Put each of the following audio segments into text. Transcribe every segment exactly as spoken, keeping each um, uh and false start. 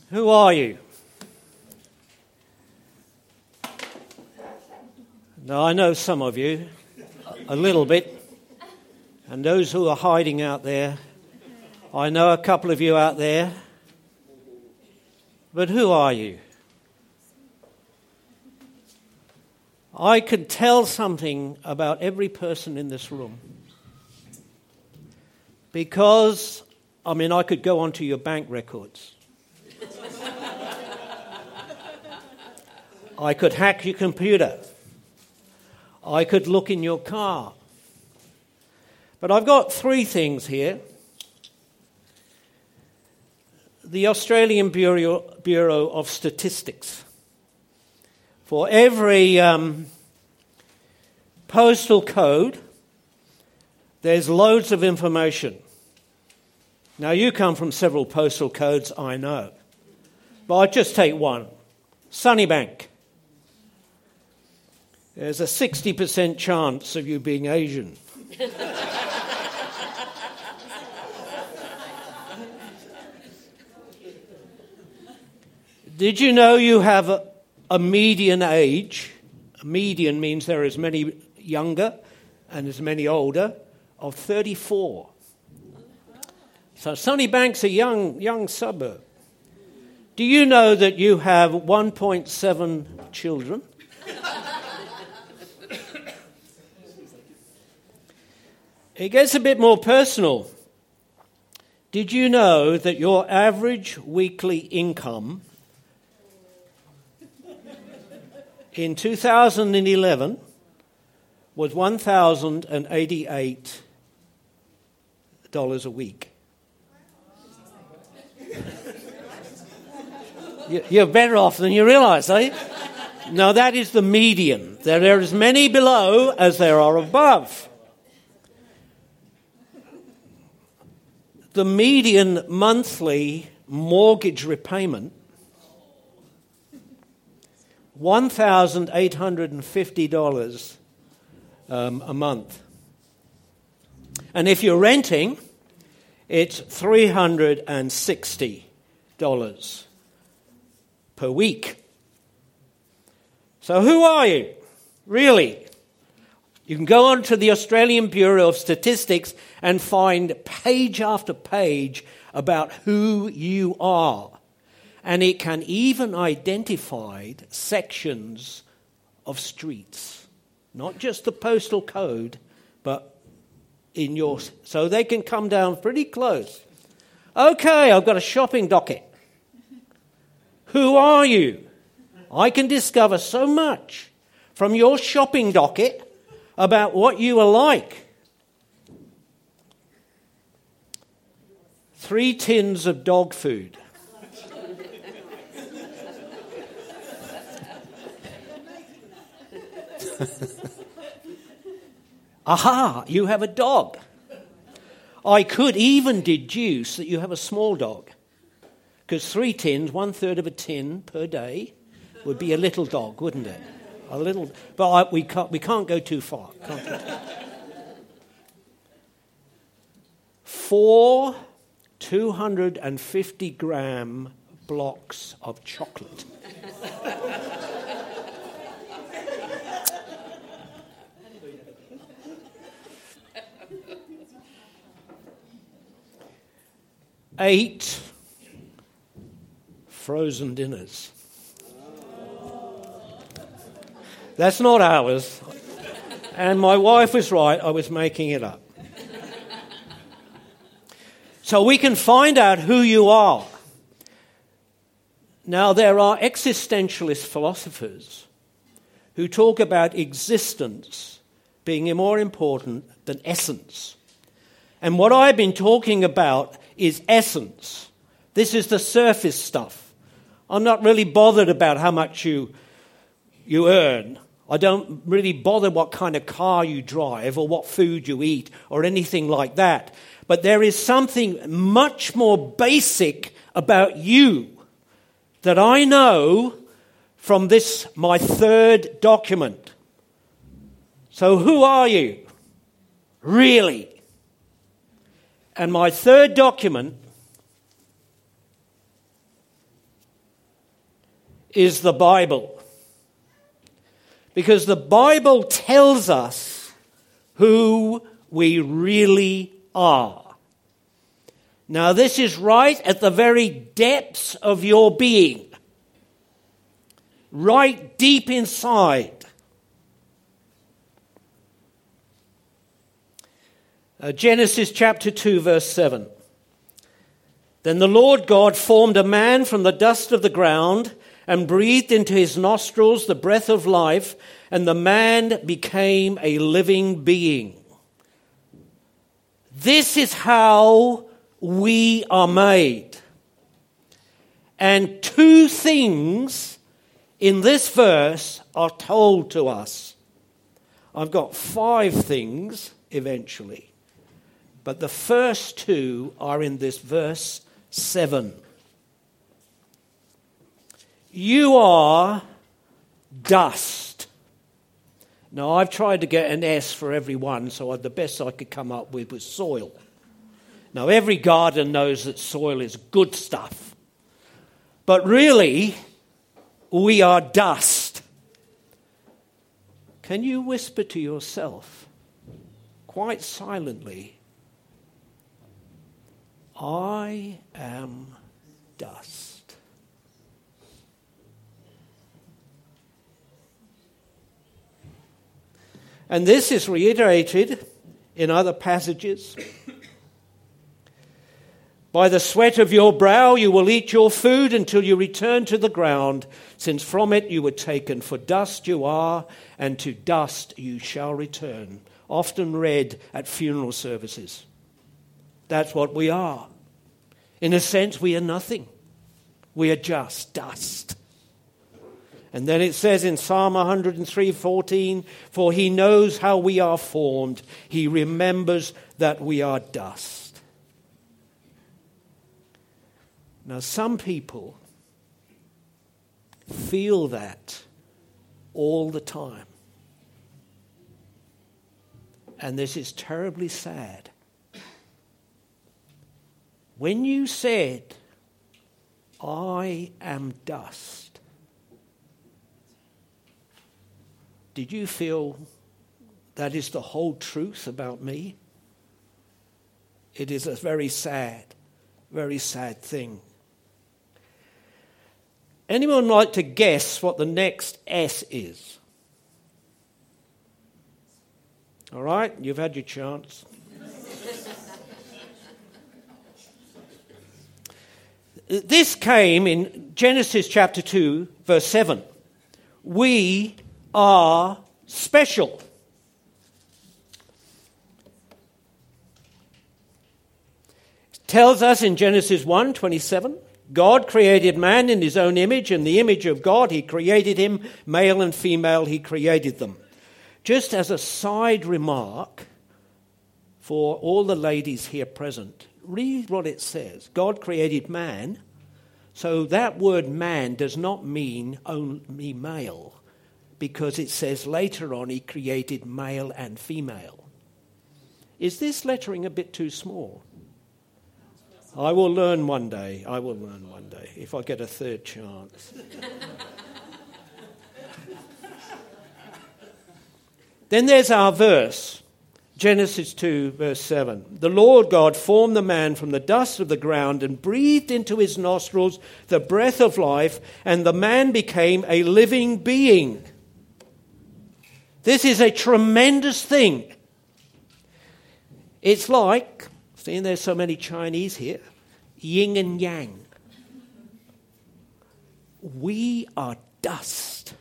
Who are you? Now, I know some of you, a little bit, and those who are hiding out there, I know a couple of you out there, but who are you? I can tell something about every person in this room because, I mean, I could go onto your bank records. I could hack your computer. I could look in your car. But I've got three things here. The Australian Bureau, Bureau of Statistics. For every um, postal code, there's loads of information. Now, you come from several postal codes, I know. But I'll just take one. Sunnybank. There's a sixty percent chance of you being Asian. Did you know you have a, a median age? A median means there are as many younger and as many older, of thirty-four. So Sunnybank's a young, young suburb. Do you know that you have one point seven children? It gets a bit more personal. Did you know that your average weekly income in two thousand eleven was one thousand eighty-eight dollars a week? You're better off than you realise, are you? No, that is the median. There are as many below as there are above. The median monthly mortgage repayment, one thousand eight hundred fifty dollars um, a month. And if you're renting, it's three hundred sixty dollars per week. So who are you, really? You can go on to the Australian Bureau of Statistics and find page after page about who you are. And it can even identify sections of streets. Not just the postal code, but in your... So they can come down pretty close. Okay, I've got a shopping docket. Who are you? I can discover so much from your shopping docket about what you are like. Three tins of dog food. Aha, you have a dog. I could even deduce that you have a small dog. Because three tins, one third of a tin per day, would be a little dog, wouldn't it? A little, but I, we can't. We can't go too far. Can't go too. Four two hundred and fifty gram blocks of chocolate. Eight frozen dinners. That's not ours. And my wife was right, I was making it up. So we can find out who you are. Now, there are existentialist philosophers who talk about existence being more important than essence. And what I've been talking about is essence. This is the surface stuff. I'm not really bothered about how much you, you earn. I don't really bother what kind of car you drive or what food you eat or anything like that. But there is something much more basic about you that I know from this, my third document. So who are you, really? And my third document is the Bible. Because the Bible tells us who we really are. Now, this is right at the very depths of your being. Right deep inside. Uh, Genesis chapter two, verse seven. Then the Lord God formed a man from the dust of the ground and breathed into his nostrils the breath of life, and the man became a living being. This is how we are made. And two things in this verse are told to us. I've got five things eventually, but the first two are in this verse seven. You are dust. Now, I've tried to get an S for every one, so the best I could come up with was soil. Now, every gardener knows that soil is good stuff. But really, we are dust. Can you whisper to yourself, quite silently, I am dust? And this is reiterated in other passages. By the sweat of your brow you will eat your food until you return to the ground, since from it you were taken. For dust you are, and to dust you shall return. Often read at funeral services. That's what we are. In a sense, we are nothing. We are just dust. And then it says in Psalm one hundred three fourteen, for he knows how we are formed. He remembers that we are dust. Now, some people feel that all the time. And this is terribly sad. When you said, I am dust, did you feel that is the whole truth about me? It is a very sad, very sad thing. Anyone like to guess what the next S is? All right, you've had your chance. This came in Genesis chapter two, verse seven. We are special. It tells us in Genesis one twenty-seven, God created man in his own image, in the image of God he created him, male and female he created them. Just as a side remark for all the ladies here present, read what it says. God created man, so that word man does not mean only male, because it says later on he created male and female. Is this lettering a bit too small? I will learn one day. I will learn one day if I get a third chance. Then there's our verse, Genesis two, verse seven. The Lord God formed the man from the dust of the ground and breathed into his nostrils the breath of life, and the man became a living being. This is a tremendous thing. It's like, seeing there's so many Chinese here, yin and yang. We are dust.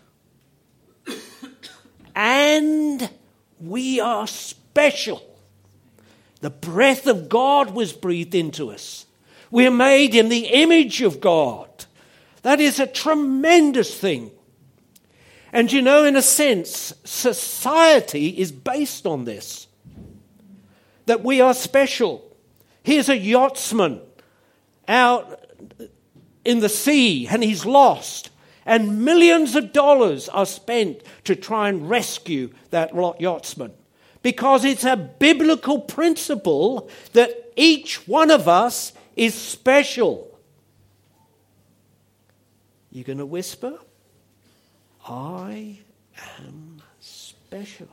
And we are special. The breath of God was breathed into us. We're made in the image of God. That is a tremendous thing. And you know, in a sense, society is based on this. That we are special. Here's a yachtsman out in the sea and he's lost. And millions of dollars are spent to try and rescue that yachtsman. Because it's a biblical principle that each one of us is special. You're going to whisper, I am special.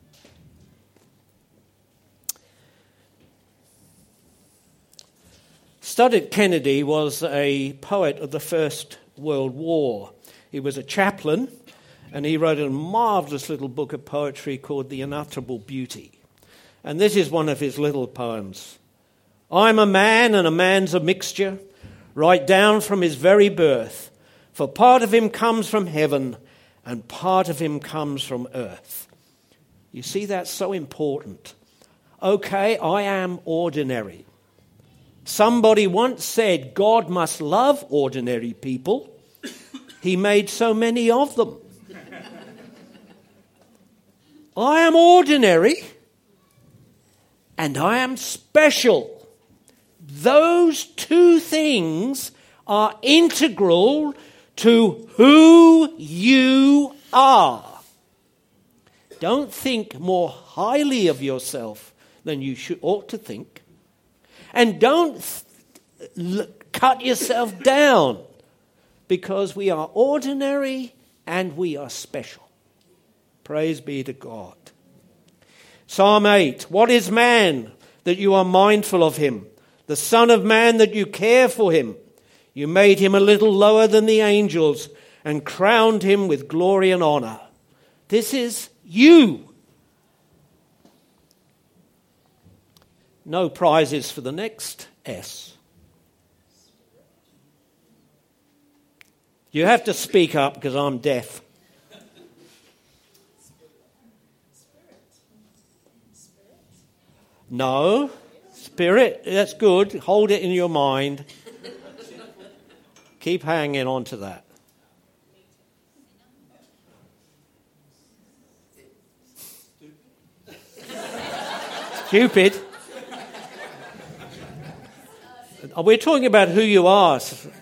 Studdert Kennedy was a poet of the First World War. He was a chaplain, and he wrote a marvelous little book of poetry called The Unutterable Beauty. And this is one of his little poems. I'm a man, and a man's a mixture, right down from his very birth. For part of him comes from heaven, and part of him comes from earth. You see, that's so important. Okay, I am ordinary. Somebody once said God must love ordinary people. He made so many of them. I am ordinary and I am special. Those two things are integral to who you are. Don't think more highly of yourself than you should, ought to think. And don't th- l- cut yourself down, because we are ordinary and we are special. Praise be to God. Psalm eight. What is man that you are mindful of him? The Son of Man that you care for him? You made him a little lower than the angels and crowned him with glory and honor. This is you. No prizes for the next S. You have to speak up because I'm deaf. No. Spirit, that's good. Hold it in your mind. Keep hanging on to that. Stupid. We're talking about who you are.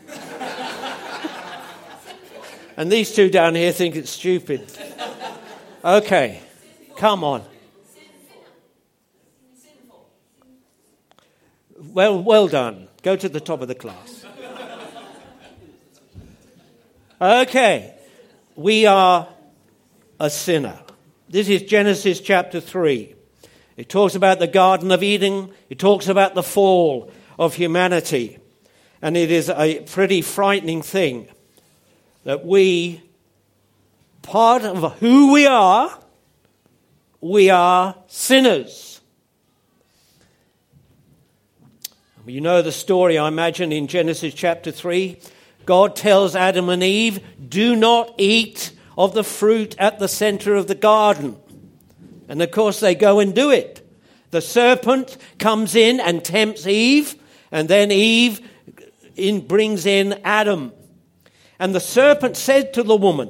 And these two down here think it's stupid. Okay, come on. Well, well done. Go to the top of the class. Okay, we are a sinner. This is Genesis chapter three. It talks about the Garden of Eden. It talks about the fall of humanity. And it is a pretty frightening thing that we, part of who we are, we are sinners. You know the story, I imagine, in Genesis chapter three. God tells Adam and Eve, do not eat of the fruit at the center of the garden. And of course they go and do it. The serpent comes in and tempts Eve, and then Eve in, brings in Adam. And the serpent said to the woman,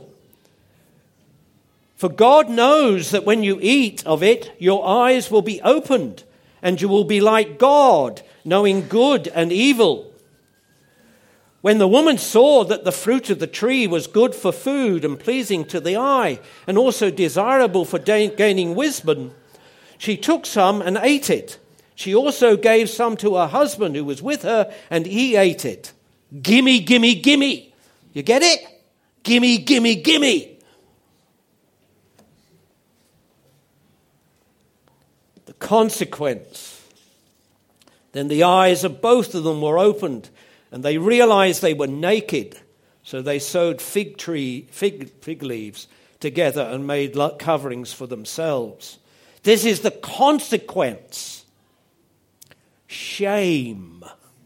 for God knows that when you eat of it, your eyes will be opened, and you will be like God, knowing good and evil. When the woman saw that the fruit of the tree was good for food and pleasing to the eye, and also desirable for gaining wisdom, she took some and ate it. She also gave some to her husband who was with her, and he ate it. Gimme, gimme, gimme. You get it? Gimme, gimme, gimme. The consequence. Then the eyes of both of them were opened, and they realized they were naked. So they sewed fig tree, fig, fig leaves together and made coverings for themselves. This is the consequence. Shame.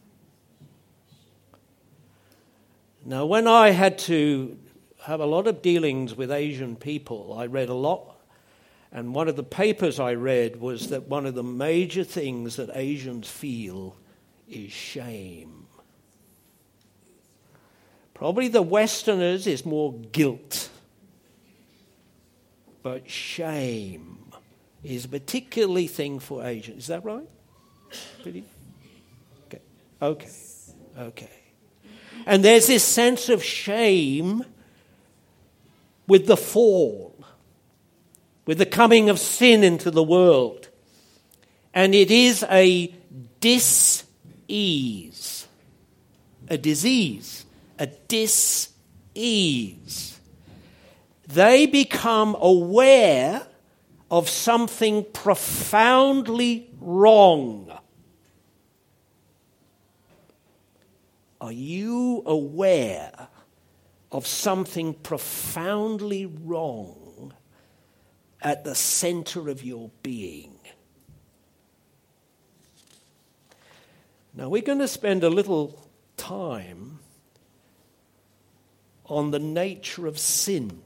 Now, when I had to have a lot of dealings with Asian people, I read a lot. And one of the papers I read was that one of the major things that Asians feel is shame. Probably the Westerners is more guilt. But shame is a particularly thing for Asians. Is that right? Pretty? Okay. Okay. Okay. And there's this sense of shame with the fall, with the coming of sin into the world. And it is a dis-ease, a disease, a dis-ease. ease. They become aware of something profoundly wrong. Are you aware of something profoundly wrong at the center of your being? Now, we're going to spend a little time on the nature of sin.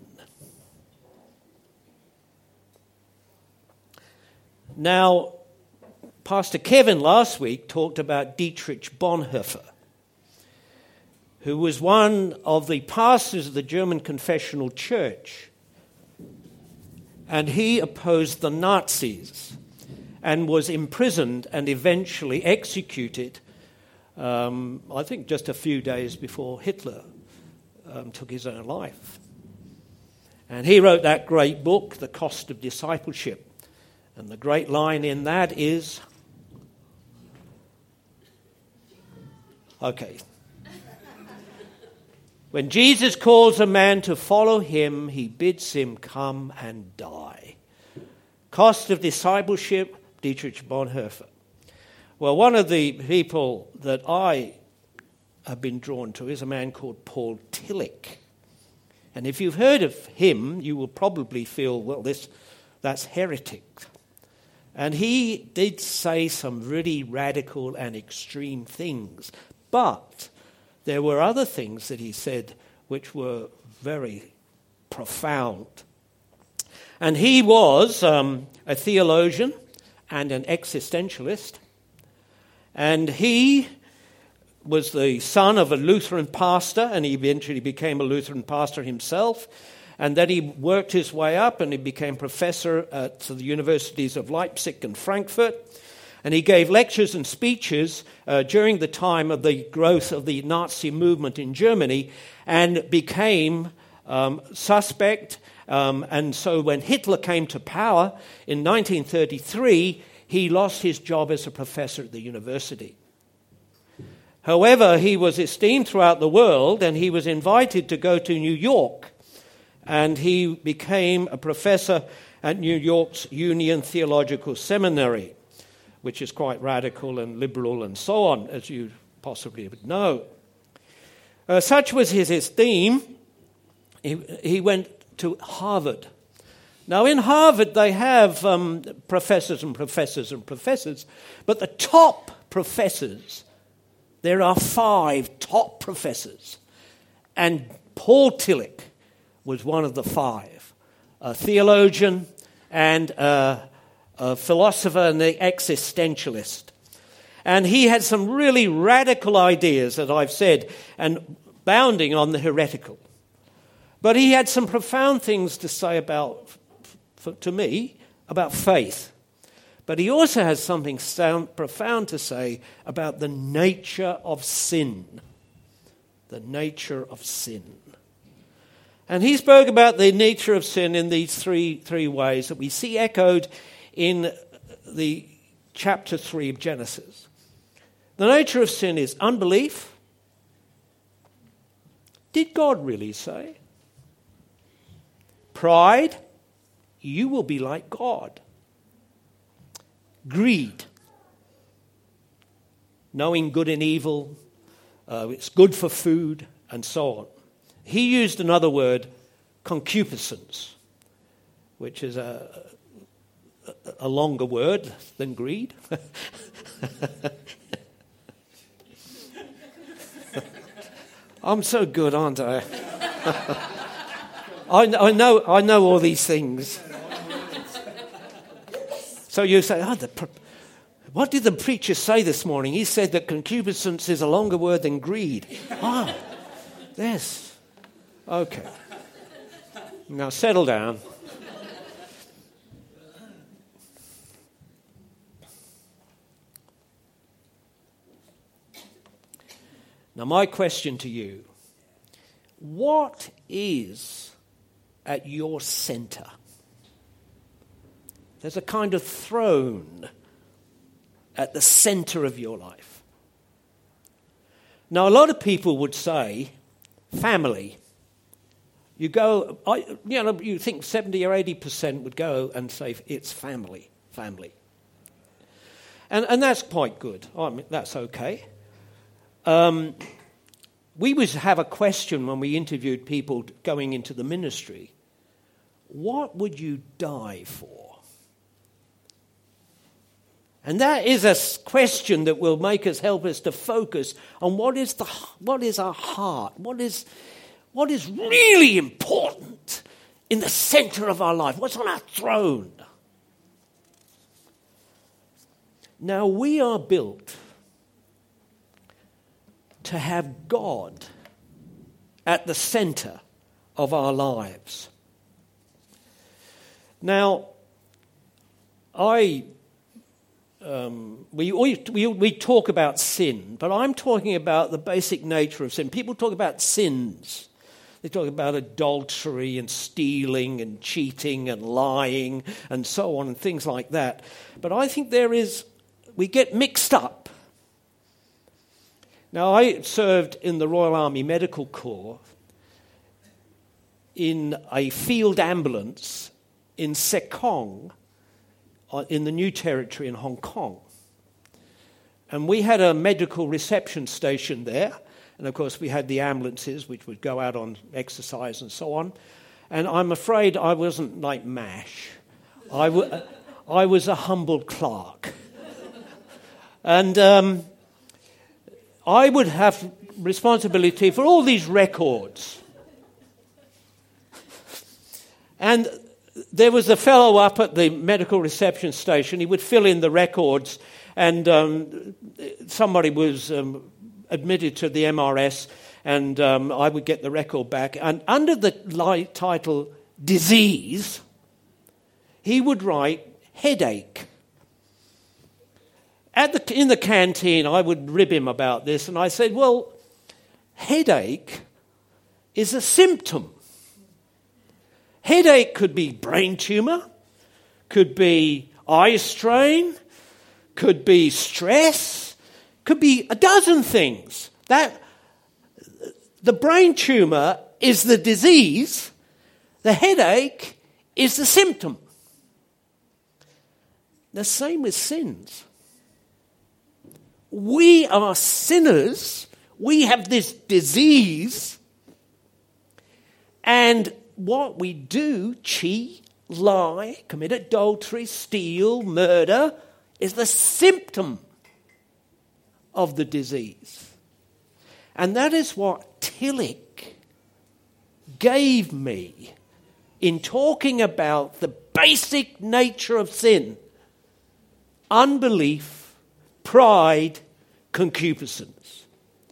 Now, Pastor Kevin last week talked about Dietrich Bonhoeffer, who was one of the pastors of the German Confessional Church. And he opposed the Nazis and was imprisoned and eventually executed, um, I think just a few days before Hitler um, took his own life. And he wrote that great book, The Cost of Discipleship. And the great line in that is, okay, when Jesus calls a man to follow him, he bids him come and die. Cost of Discipleship, Dietrich Bonhoeffer. Well, one of the people that I have been drawn to is a man called Paul Tillich. And if you've heard of him, you will probably feel, well, this that's heretic. And he did say some really radical and extreme things. But there were other things that he said which were very profound. And he was um, a theologian and an existentialist. And he was the son of a Lutheran pastor, and he eventually became a Lutheran pastor himself. And then he worked his way up and he became professor at the universities of Leipzig and Frankfurt. And he gave lectures and speeches uh, during the time of the growth of the Nazi movement in Germany and became um, suspect. Um, and so when Hitler came to power in nineteen thirty-three, he lost his job as a professor at the university. However, he was esteemed throughout the world and he was invited to go to New York. And he became a professor at New York's Union Theological Seminary, which is quite radical and liberal and so on, as you possibly would know. Uh, such was his esteem, he, he went to Harvard. Now, in Harvard, they have um, professors and professors and professors, but the top professors, there are five top professors, and Paul Tillich was one of the five, a theologian and a, a philosopher and the existentialist. And he had some really radical ideas, that I've said, and bounding on the heretical. But he had some profound things to say about, for, to me, about faith. But he also has something sound, profound to say about the nature of sin. The nature of sin. And he spoke about the nature of sin in these three, three ways that we see echoed in the chapter three of Genesis. The nature of sin is unbelief. Did God really say? Pride, you will be like God. Greed, knowing good and evil, uh, it's good for food, and so on. He used another word, concupiscence, which is a, a longer word than greed. I'm so good, aren't I? I, I know I know all these things. So you say, oh, the, what did the preacher say this morning? He said that concupiscence is a longer word than greed. Ah, yes. Okay. Now settle down. Now my question to you, what is at your center? There's a kind of throne at the center of your life. Now a lot of people would say family. You go, I, you know, you think seventy or eighty percent would go and say it's family, family. And and that's quite good. I mean, that's okay. Um, we would have a question when we interviewed people going into the ministry. What would you die for? And that is a question that will make us, help us to focus on what is the what is our heart, what is what is really important in the center of our life, what's on our throne. Now we are built to have God at the center of our lives. Now, I um, we, we we talk about sin, but I'm talking about the basic nature of sin. People talk about sins. They talk about adultery and stealing and cheating and lying and so on and things like that. But I think there is, we get mixed up. Now, I served in the Royal Army Medical Corps in a field ambulance in Sekong, in the New Territory in Hong Kong. And we had a medical reception station there. And, of course, we had the ambulances, which would go out on exercise and so on. And I'm afraid I wasn't like MASH. I, w- I was a humble clerk. And um, I would have responsibility for all these records. And there was a fellow up at the medical reception station. He would fill in the records, and um, somebody was um, admitted to the M R S, and um, I would get the record back. And under the light title disease, he would write headache. At the, in the canteen, I would rib him about this, and I said, well, headache is a symptom. Headache could be brain tumor, could be eye strain, could be stress, could be a dozen things. That the brain tumor is the disease, the headache is the symptom. The same with sins. We are sinners. We have this disease, and what we do, cheat, lie, commit adultery, steal, murder, is the symptom of the disease. And that is what Tillich gave me in talking about the basic nature of sin: unbelief, pride, concupiscence.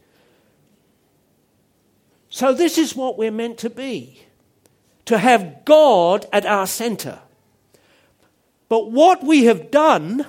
So this is what we're meant to be. To have God at our center. But what we have done,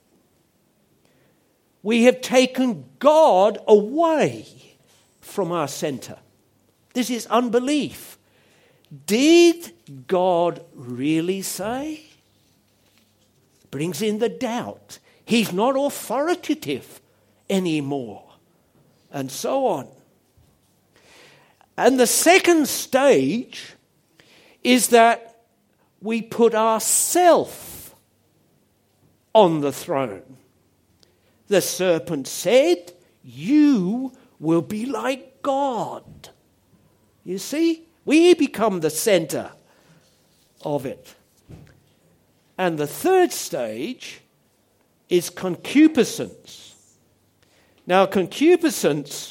we have taken God away from our center. This is unbelief. Did God really say? Brings in the doubt. He's not authoritative anymore. And so on. And the second stage is that we put ourselves on the throne. The serpent said, you will be like God. You see, we become the center of it. And the third stage is concupiscence. Now, concupiscence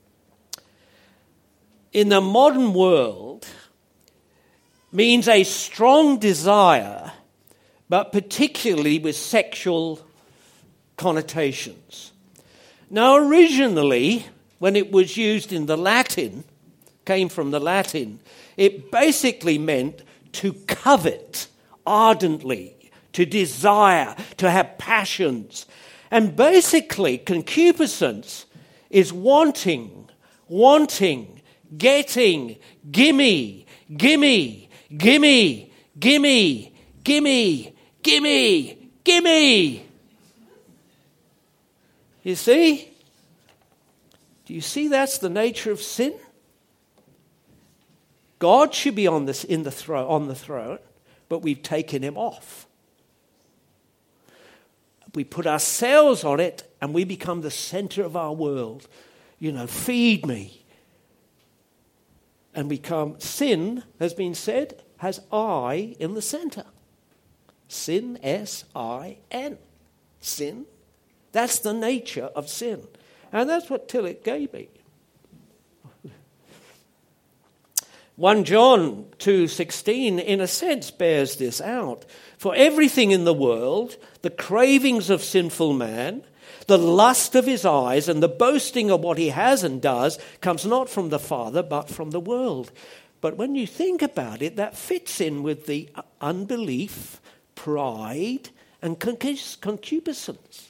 in the modern world means a strong desire, but particularly with sexual connotations. Now, originally, when it was used in the Latin, came from the Latin, it basically meant to covet ardently, to desire, to have passions. And basically, concupiscence is wanting, wanting, getting, gimme, gimme, Gimme, gimme, gimme, gimme, gimme. You see? Do you see that's the nature of sin? God should be on this in the throne, on the throne, but we've taken him off. We put ourselves on it and we become the center of our world. You know, feed me. And become, sin has been said, has I in the center. Sin, S I N. Sin. That's the nature of sin. And that's what Tillich gave me. First John two sixteen, in a sense, bears this out. For everything in the world, the cravings of sinful man, the lust of his eyes, and the boasting of what he has and does, comes not from the Father, but from the world. But when you think about it, that fits in with the unbelief, pride, and concupiscence.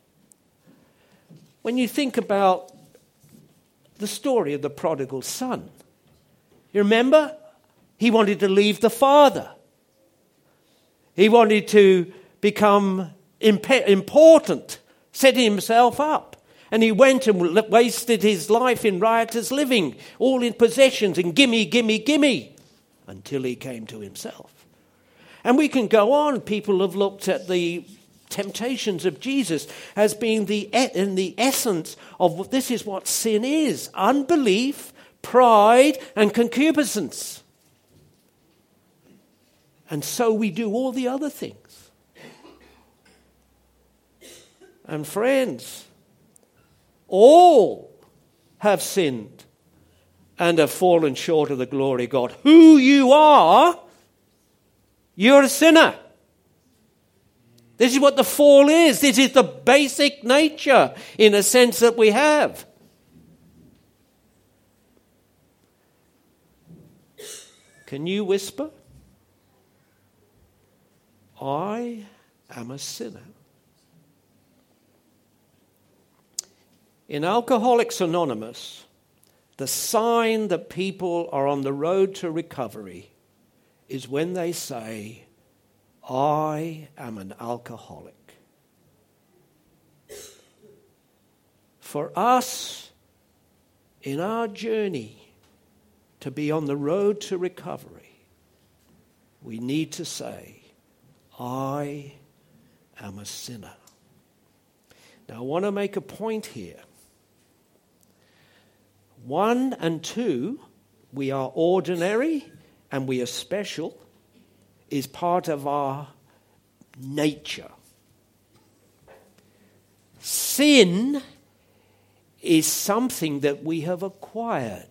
When you think about the story of the prodigal son, you remember? He wanted to leave the father. He wanted to become imp- important, setting himself up. And he went and wasted his life in riotous living, all in possessions and gimme, gimme, gimme, until he came to himself. And we can go on. People have looked at the temptations of Jesus as being the in the essence of this is what sin is: unbelief, pride, and concupiscence. And so we do all the other things. And friends, all have sinned and have fallen short of the glory of God. Who you are, you're a sinner. This is what the fall is. This is the basic nature, in a sense, that we have. Can you whisper, I am a sinner? In Alcoholics Anonymous, the sign that people are on the road to recovery is when they say, I am an alcoholic. For us, in our journey to be on the road to recovery, we need to say, I am a sinner. Now, I want to make a point here. One and two, we are ordinary and we are special, is part of our nature. Sin is something that we have acquired.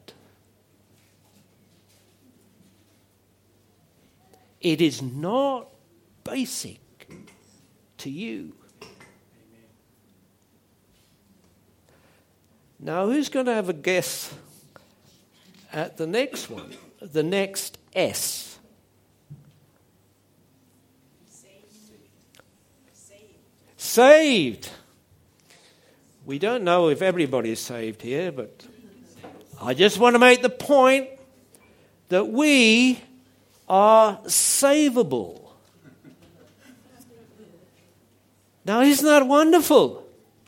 It is not basic to you. Now, who's going to have a guess at the next one? The next S. Saved. We don't know if everybody is saved here, but I just want to make the point that we are savable. Now, isn't that wonderful?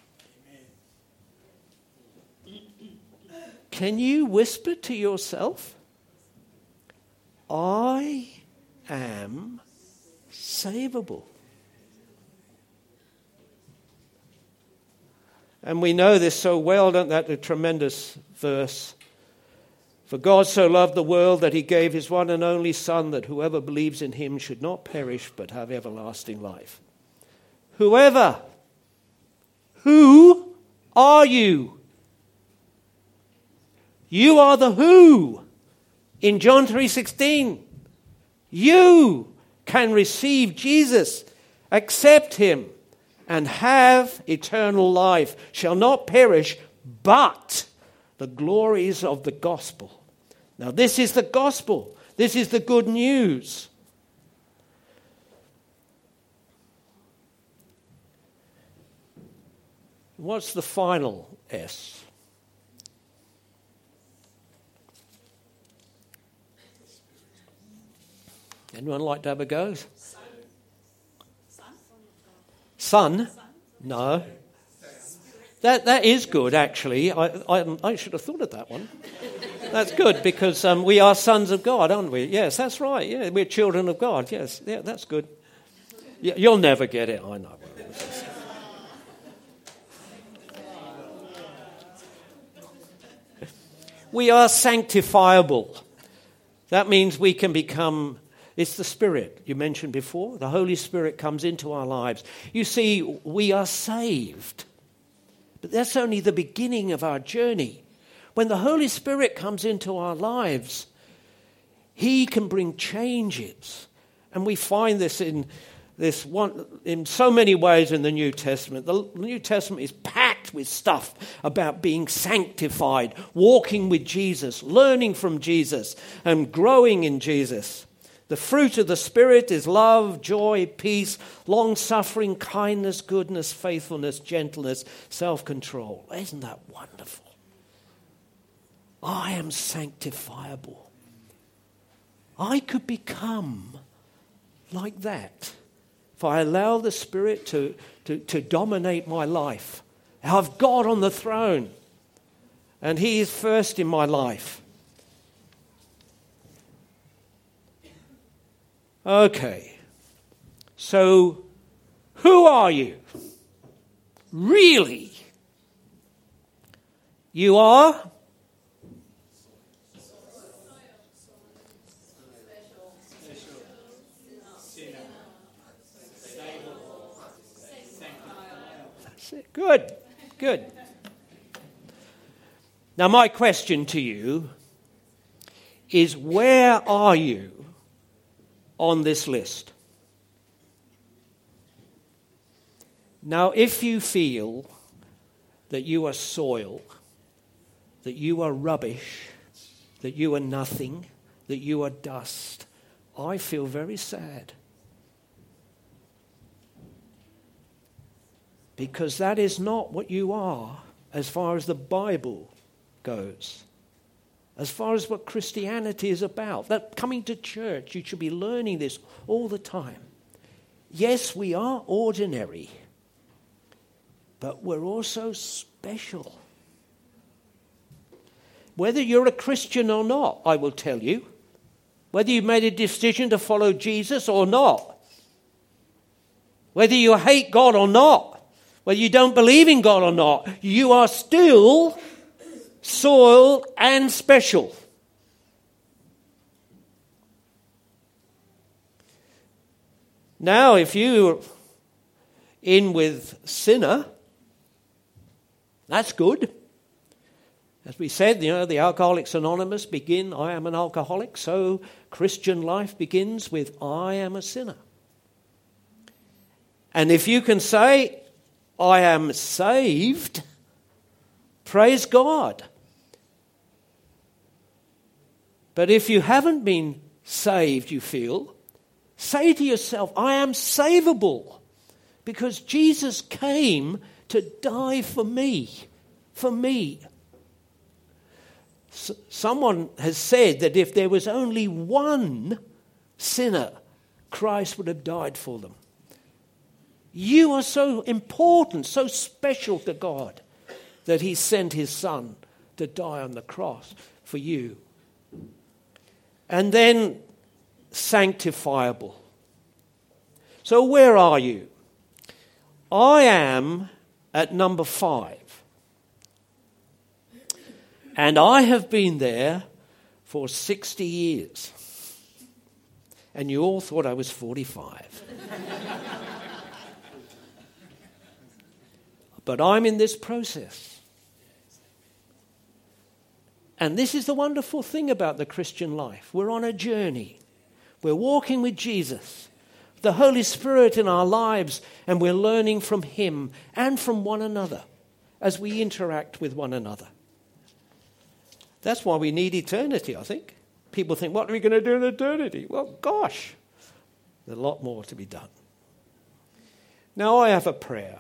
Can you whisper to yourself, I am savable? And we know this so well, don't that? The tremendous verse. For God so loved the world that he gave his one and only Son, that whoever believes in him should not perish but have everlasting life. Whoever. Who are you? You are the who. In John three sixteen, you can receive Jesus, accept him, and have eternal life, shall not perish, but the glories of the gospel. Now, this is the gospel. This is the good news. What's the final S? Anyone like to have a go? Son? No. That that is good, actually. I, I I should have thought of that one. That's good, because um, we are sons of God, aren't we? Yes, that's right. Yeah, we're children of God. Yes, yeah, that's good. Yeah, you'll never get it, I know. We are sanctifiable. That means we can become, it's the Spirit you mentioned before. The Holy Spirit comes into our lives. You see, we are saved. But that's only the beginning of our journey. When the Holy Spirit comes into our lives, He can bring changes. And we find this in this one in so many ways in the New Testament. The New Testament is packed with stuff about being sanctified, walking with Jesus, learning from Jesus, and growing in Jesus. The fruit of the Spirit is love, joy, peace, long-suffering, kindness, goodness, faithfulness, gentleness, self-control. Isn't that wonderful? I am sanctifiable. I could become like that if I allow the Spirit to, to, to dominate my life. I've God on the throne, and He is first in my life. Okay, so who are you? Really? You are? That's it. Good, good. Now my question to you is, where are you on this list? Now, if you feel that you are soil, that you are rubbish, that you are nothing, that you are dust, I feel very sad. Because that is not what you are as far as the Bible goes. As far as what Christianity is about, that coming to church, you should be learning this all the time. Yes, we are ordinary, but we're also special. Whether you're a Christian or not, I will tell you, whether you've made a decision to follow Jesus or not, whether you hate God or not, whether you don't believe in God or not, you are still soil and special. Now, if you're in with sinner, that's good. As we said, you know, the Alcoholics Anonymous begin, I am an alcoholic, so Christian life begins with I am a sinner. And if you can say, I am saved, praise God. But if you haven't been saved, you feel, say to yourself, I am savable, because Jesus came to die for me, for me. S- someone has said that if there was only one sinner, Christ would have died for them. You are so important, so special to God, that He sent His Son to die on the cross for you. And then sanctifiable. So where are you? I am at number five. And I have been there for sixty years. And you all thought I was forty-five. But I'm in this process. And this is the wonderful thing about the Christian life. We're on a journey. We're walking with Jesus, the Holy Spirit in our lives, and we're learning from Him and from one another as we interact with one another. That's why we need eternity, I think. People think, what are we going to do in eternity? Well, gosh, there's a lot more to be done. Now I have a prayer,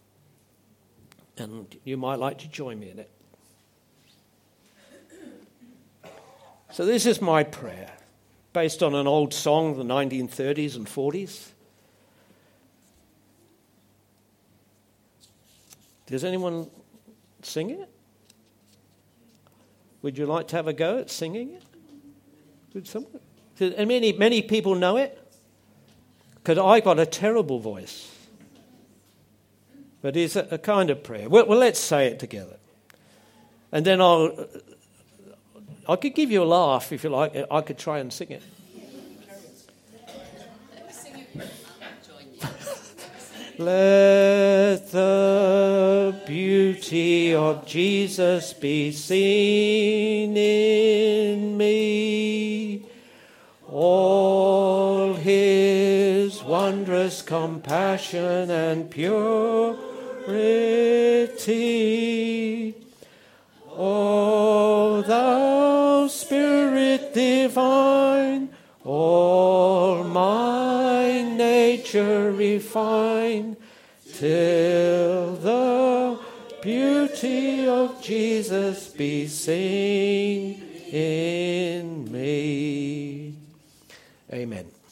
and you might like to join me in it. So this is my prayer, based on an old song of the nineteen thirties and forties. Does anyone sing it? Would you like to have a go at singing it? Would someone? And many, many people know it. Because I got a terrible voice. But it's a, a kind of prayer. Well, well, let's say it together. And then I'll... I could give you a laugh if you like. I could try and sing it. Let the beauty of Jesus be seen in me. All his wondrous compassion and purity. O thou Spirit divine, all my nature refine, till the beauty of Jesus be seen in me. Amen.